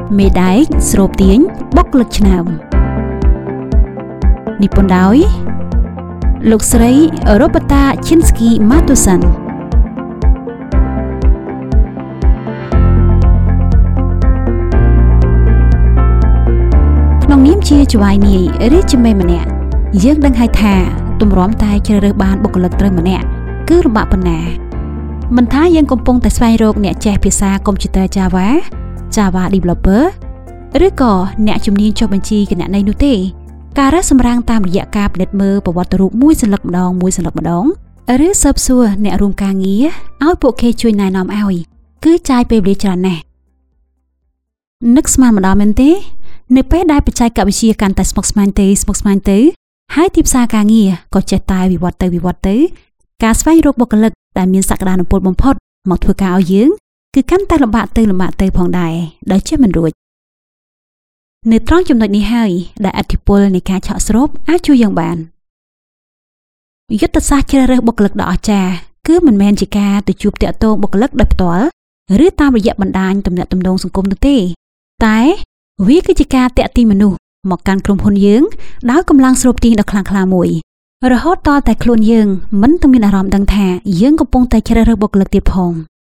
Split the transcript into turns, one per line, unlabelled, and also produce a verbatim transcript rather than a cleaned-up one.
មេដែកស្រូបទាញបុគ្គលិកឆ្នើមនិពន្ធដោយលោកស្រី Roberta Chinsky Matusan ក្នុងនាមជាចៅហ្វាយនាយរាជមេម្នាក់យើងដឹងហើយថាទម្រាំតែជ្រើសរើសបានបុគ្គលិកត្រូវម្នាក់គឺលំបាកប៉ុណ្ណាមិនថាយើងកំពុងតែស្វែងរកអ្នកចេះភាសាកុំព្យូទ័រ Java Java Developer ឬក៏អ្នកជំនាញចុះបញ្ជីគណនេយ្យនោះទេការរើសសម្រាំងតាមរយៈការពិនិត្យមើលប្រវត្តិរូបមួយសន្លឹកម្ដងមួយសន្លឹកម្ដងឬស៊ើបសួរអ្នករួមការងារឲ្យពួកគេជួយណែនាំឲ្យគឺចាយពេលវេលាច្រើនណាស់នឹកស្មានម្ដងមែនទេនៅពេលដែលបច្ចេកវិទ្យាកាន់តែស្មុគស្មាញទៅស្មុគស្មាញទៅហើយទីផ្សារការងារក៏ចេះតែវិវត្តទៅវិវត្តទៅការស្វែងរកបុគ្គលិកដែលមានសក្តានុពលបំផុតមកធ្វើការឲ្យយើងគឺកាន់តែលំបាកទៅលំបាកទៅផងដែរដោយចេះមិនរួចនៅត្រង់ចំណុចនេះហើយដែលឥទ្ធិពលនៃការឆក់ស្រូបអាចជួយយើងបានយុទ្ធសាស្ត្រជ្រើសរើសបុគ្គលិកដ៏អស្ចារ្យគឺមិនមែនជាការទៅជួបតាក់ទងបុគ្គលិកដោយផ្ទាល់ឬតាមរយៈបណ្ដាញទំនាក់ទំនងសង្គមនោះទេតែវាគឺជាការតាក់ទាញមនុស្សមកកាន់ក្រុមហ៊ុនយើងដោយកម្លាំងស្រូបទាញដ៏ខ្លាំងក្លាមួយរហូតតតែខ្លួនយើងមិនទៅមានអារម្មណ៍ដឹងថាយើងកំពុងតែជ្រើសរើសបុគ្គលិកទៀតផង